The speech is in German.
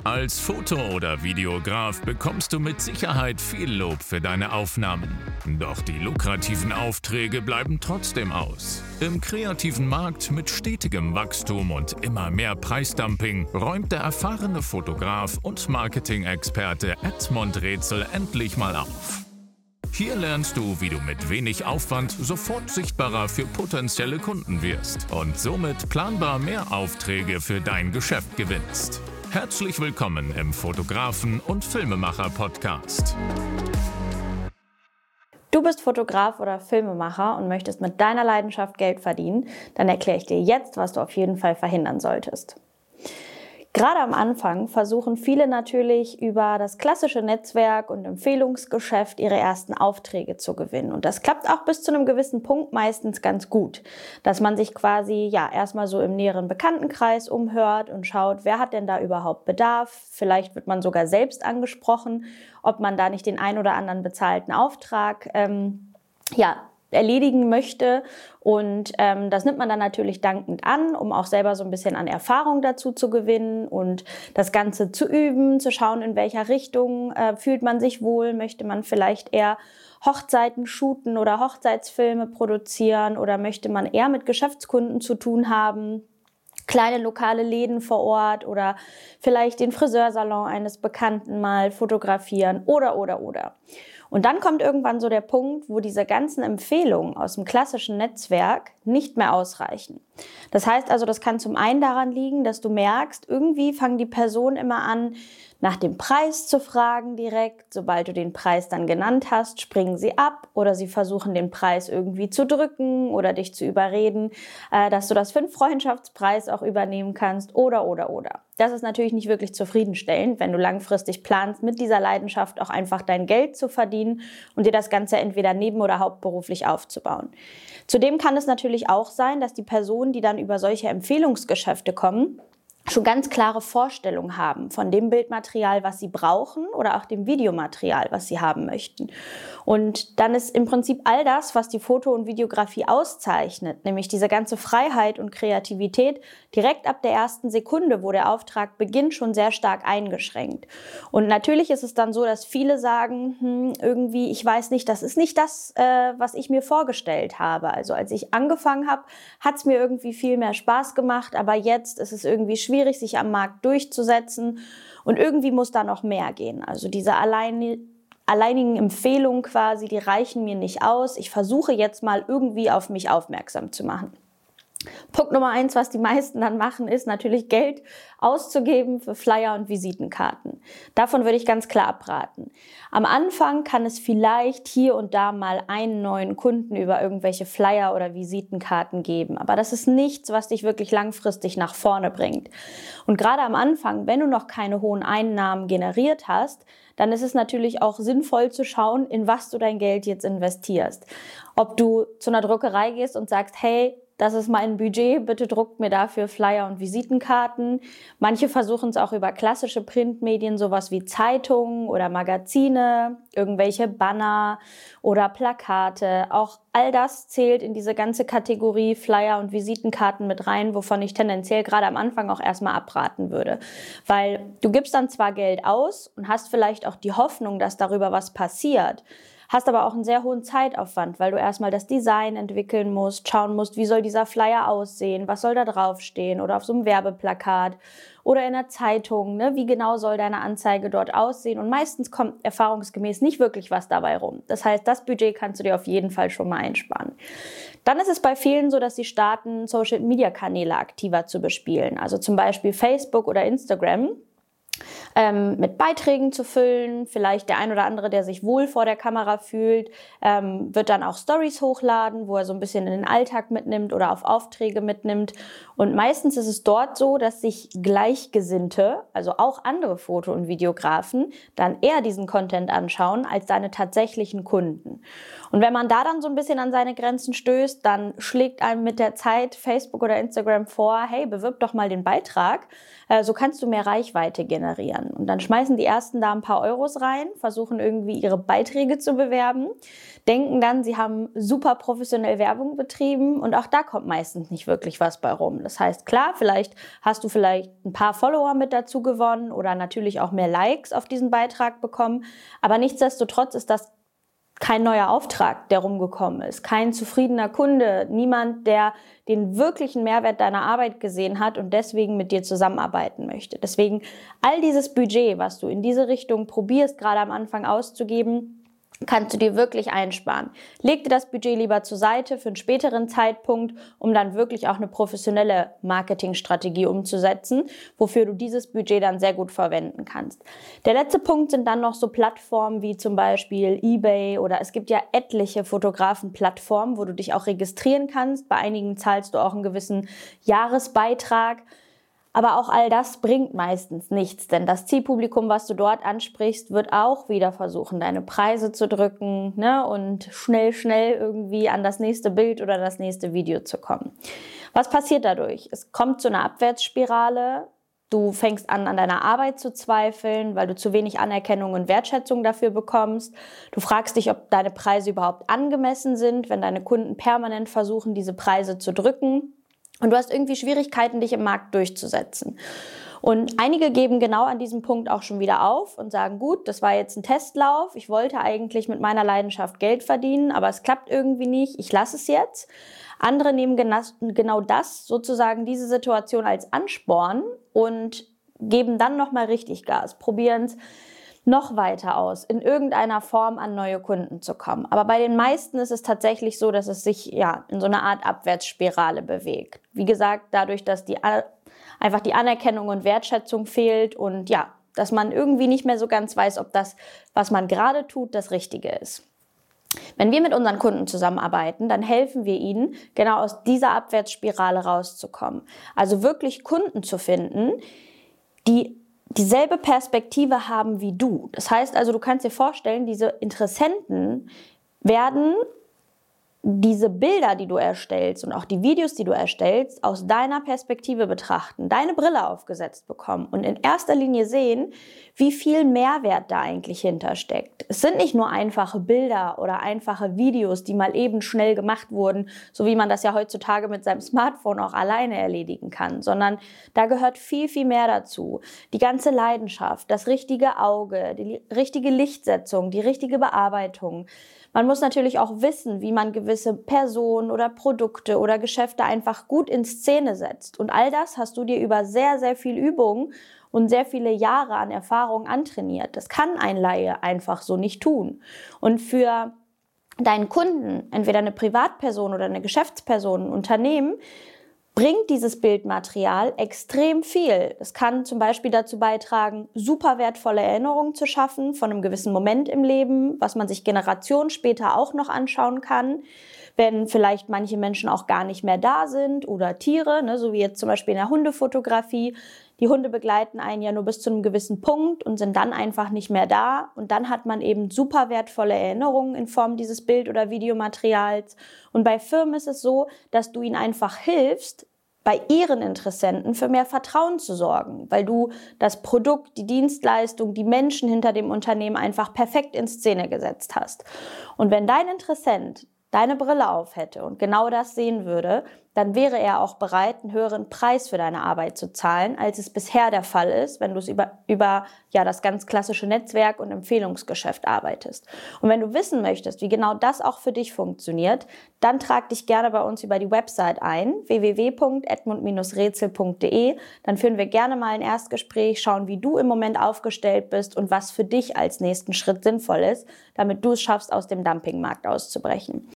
Als Foto- oder Videograf bekommst du mit Sicherheit viel Lob für deine Aufnahmen. Doch die lukrativen Aufträge bleiben trotzdem aus. Im kreativen Markt mit stetigem Wachstum und immer mehr Preisdumping räumt der erfahrene Fotograf und Marketing-Experte Edmund Rätsel endlich mal auf. Hier lernst du, wie du mit wenig Aufwand sofort sichtbarer für potenzielle Kunden wirst und somit planbar mehr Aufträge für dein Geschäft gewinnst. Herzlich willkommen im Fotografen- und Filmemacher-Podcast. Du bist Fotograf oder Filmemacher und möchtest mit deiner Leidenschaft Geld verdienen, dann erkläre ich dir jetzt, was du auf jeden Fall verhindern solltest. Gerade am Anfang versuchen viele natürlich über das klassische Netzwerk und Empfehlungsgeschäft ihre ersten Aufträge zu gewinnen. Und das klappt auch bis zu einem gewissen Punkt meistens ganz gut, dass man sich quasi erstmal so im näheren Bekanntenkreis umhört und schaut, wer hat denn da überhaupt Bedarf? Vielleicht wird man sogar selbst angesprochen, ob man da nicht den ein oder anderen bezahlten Auftrag erledigen möchte, und das nimmt man dann natürlich dankend an, um auch selber so ein bisschen an Erfahrung dazu zu gewinnen und das Ganze zu üben, zu schauen, in welcher Richtung fühlt man sich wohl, möchte man vielleicht eher Hochzeiten shooten oder Hochzeitsfilme produzieren oder möchte man eher mit Geschäftskunden zu tun haben, kleine lokale Läden vor Ort oder vielleicht den Friseursalon eines Bekannten mal fotografieren oder. Und dann kommt irgendwann so der Punkt, wo diese ganzen Empfehlungen aus dem klassischen Netzwerk nicht mehr ausreichen. Das heißt also, das kann zum einen daran liegen, dass du merkst, irgendwie fangen die Personen immer an, nach dem Preis zu fragen direkt. Sobald du den Preis dann genannt hast, springen sie ab oder sie versuchen den Preis irgendwie zu drücken oder dich zu überreden, dass du das für einen Freundschaftspreis auch übernehmen kannst oder. Das ist natürlich nicht wirklich zufriedenstellend, wenn du langfristig planst, mit dieser Leidenschaft auch einfach dein Geld zu verdienen und dir das Ganze entweder neben- oder hauptberuflich aufzubauen. Zudem kann es natürlich auch sein, dass die Personen, die dann über solche Empfehlungsgeschäfte kommen, schon ganz klare Vorstellungen haben von dem Bildmaterial, was sie brauchen oder auch dem Videomaterial, was sie haben möchten. Und dann ist im Prinzip all das, was die Foto- und Videografie auszeichnet, nämlich diese ganze Freiheit und Kreativität, direkt ab der ersten Sekunde, wo der Auftrag beginnt, schon sehr stark eingeschränkt. Und natürlich ist es dann so, dass viele sagen, irgendwie, ich weiß nicht, das ist nicht das, was ich mir vorgestellt habe. Also als ich angefangen habe, hat es mir irgendwie viel mehr Spaß gemacht, aber jetzt ist es irgendwie schwierig, sich am Markt durchzusetzen und irgendwie muss da noch mehr gehen. Also diese alleinigen Empfehlungen quasi, die reichen mir nicht aus. Ich versuche jetzt mal irgendwie auf mich aufmerksam zu machen. Punkt Nummer 1, was die meisten dann machen, ist natürlich Geld auszugeben für Flyer und Visitenkarten. Davon würde ich ganz klar abraten. Am Anfang kann es vielleicht hier und da mal einen neuen Kunden über irgendwelche Flyer oder Visitenkarten geben. Aber das ist nichts, was dich wirklich langfristig nach vorne bringt. Und gerade am Anfang, wenn du noch keine hohen Einnahmen generiert hast, dann ist es natürlich auch sinnvoll zu schauen, in was du dein Geld jetzt investierst. Ob du zu einer Druckerei gehst und sagst, hey, das ist mein Budget, bitte druckt mir dafür Flyer und Visitenkarten. Manche versuchen es auch über klassische Printmedien, sowas wie Zeitungen oder Magazine, irgendwelche Banner oder Plakate. Auch all das zählt in diese ganze Kategorie Flyer und Visitenkarten mit rein, wovon ich tendenziell gerade am Anfang auch erstmal abraten würde. Weil du gibst dann zwar Geld aus und hast vielleicht auch die Hoffnung, dass darüber was passiert, hast aber auch einen sehr hohen Zeitaufwand, weil du erstmal das Design entwickeln musst, schauen musst, wie soll dieser Flyer aussehen, was soll da draufstehen oder auf so einem Werbeplakat oder in der Zeitung, ne? Wie genau soll deine Anzeige dort aussehen, und meistens kommt erfahrungsgemäß nicht wirklich was dabei rum. Das heißt, das Budget kannst du dir auf jeden Fall schon mal einsparen. Dann ist es bei vielen so, dass sie starten, Social-Media-Kanäle aktiver zu bespielen, also zum Beispiel Facebook oder Instagram, mit Beiträgen zu füllen. Vielleicht der ein oder andere, der sich wohl vor der Kamera fühlt, wird dann auch Stories hochladen, wo er so ein bisschen in den Alltag mitnimmt oder auf Aufträge mitnimmt. Und meistens ist es dort so, dass sich Gleichgesinnte, also auch andere Foto- und Videografen, dann eher diesen Content anschauen als deine tatsächlichen Kunden. Und wenn man da dann so ein bisschen an seine Grenzen stößt, dann schlägt einem mit der Zeit Facebook oder Instagram vor, hey, bewirb doch mal den Beitrag, so kannst du mehr Reichweite generieren. generieren. Und dann schmeißen die Ersten da ein paar Euros rein, versuchen irgendwie ihre Beiträge zu bewerben, denken dann, sie haben super professionell Werbung betrieben und auch da kommt meistens nicht wirklich was bei rum. Das heißt, klar, hast du ein paar Follower mit dazu gewonnen oder natürlich auch mehr Likes auf diesen Beitrag bekommen, aber nichtsdestotrotz ist das kein neuer Auftrag, der rumgekommen ist, kein zufriedener Kunde, niemand, der den wirklichen Mehrwert deiner Arbeit gesehen hat und deswegen mit dir zusammenarbeiten möchte. Deswegen all dieses Budget, was du in diese Richtung probierst, gerade am Anfang auszugeben, kannst du dir wirklich einsparen. Leg dir das Budget lieber zur Seite für einen späteren Zeitpunkt, um dann wirklich auch eine professionelle Marketingstrategie umzusetzen, wofür du dieses Budget dann sehr gut verwenden kannst. Der letzte Punkt sind dann noch so Plattformen wie zum Beispiel eBay oder es gibt ja etliche Fotografen-Plattformen, wo du dich auch registrieren kannst. Bei einigen zahlst du auch einen gewissen Jahresbeitrag. Aber auch all das bringt meistens nichts, denn das Zielpublikum, was du dort ansprichst, wird auch wieder versuchen, deine Preise zu drücken, ne, und schnell irgendwie an das nächste Bild oder das nächste Video zu kommen. Was passiert dadurch? Es kommt zu einer Abwärtsspirale. Du fängst an deiner Arbeit zu zweifeln, weil du zu wenig Anerkennung und Wertschätzung dafür bekommst. Du fragst dich, ob deine Preise überhaupt angemessen sind, wenn deine Kunden permanent versuchen, diese Preise zu drücken. Und du hast irgendwie Schwierigkeiten, dich im Markt durchzusetzen. Und einige geben genau an diesem Punkt auch schon wieder auf und sagen, gut, das war jetzt ein Testlauf. Ich wollte eigentlich mit meiner Leidenschaft Geld verdienen, aber es klappt irgendwie nicht. Ich lasse es jetzt. Andere nehmen genau das, sozusagen diese Situation als Ansporn und geben dann nochmal richtig Gas, probieren es noch weiter aus, in irgendeiner Form an neue Kunden zu kommen. Aber bei den meisten ist es tatsächlich so, dass es sich in so eine Art Abwärtsspirale bewegt. Wie gesagt, dadurch, dass einfach die Anerkennung und Wertschätzung fehlt und dass man irgendwie nicht mehr so ganz weiß, ob das, was man gerade tut, das Richtige ist. Wenn wir mit unseren Kunden zusammenarbeiten, dann helfen wir ihnen, genau aus dieser Abwärtsspirale rauszukommen. Also wirklich Kunden zu finden, die dieselbe Perspektive haben wie du. Das heißt also, du kannst dir vorstellen, diese Interessenten werden diese Bilder, die du erstellst und auch die Videos, die du erstellst, aus deiner Perspektive betrachten, deine Brille aufgesetzt bekommen und in erster Linie sehen, wie viel Mehrwert da eigentlich hintersteckt. Es sind nicht nur einfache Bilder oder einfache Videos, die mal eben schnell gemacht wurden, so wie man das ja heutzutage mit seinem Smartphone auch alleine erledigen kann, sondern da gehört viel, viel mehr dazu. Die ganze Leidenschaft, das richtige Auge, die richtige Lichtsetzung, die richtige Bearbeitung. Man muss natürlich auch wissen, wie man gewisse Personen oder Produkte oder Geschäfte einfach gut in Szene setzt. Und all das hast du dir über sehr, sehr viel Übung und sehr viele Jahre an Erfahrung antrainiert. Das kann ein Laie einfach so nicht tun. Und für deinen Kunden, entweder eine Privatperson oder eine Geschäftsperson, ein Unternehmen, bringt dieses Bildmaterial extrem viel. Es kann zum Beispiel dazu beitragen, super wertvolle Erinnerungen zu schaffen von einem gewissen Moment im Leben, was man sich Generationen später auch noch anschauen kann, wenn vielleicht manche Menschen auch gar nicht mehr da sind oder Tiere, ne, so wie jetzt zum Beispiel in der Hundefotografie. Die Hunde begleiten einen ja nur bis zu einem gewissen Punkt und sind dann einfach nicht mehr da. Und dann hat man eben super wertvolle Erinnerungen in Form dieses Bild- oder Videomaterials. Und bei Firmen ist es so, dass du ihnen einfach hilfst, bei ihren Interessenten für mehr Vertrauen zu sorgen, weil du das Produkt, die Dienstleistung, die Menschen hinter dem Unternehmen einfach perfekt in Szene gesetzt hast. Und wenn dein Interessent deine Brille auf hätte und genau das sehen würde, dann wäre er auch bereit, einen höheren Preis für deine Arbeit zu zahlen, als es bisher der Fall ist, wenn du es über das ganz klassische Netzwerk und Empfehlungsgeschäft arbeitest. Und wenn du wissen möchtest, wie genau das auch für dich funktioniert, dann trag dich gerne bei uns über die Website ein, www.edmund-rätsel.de. Dann führen wir gerne mal ein Erstgespräch, schauen, wie du im Moment aufgestellt bist und was für dich als nächsten Schritt sinnvoll ist, damit du es schaffst, aus dem Dumpingmarkt auszubrechen.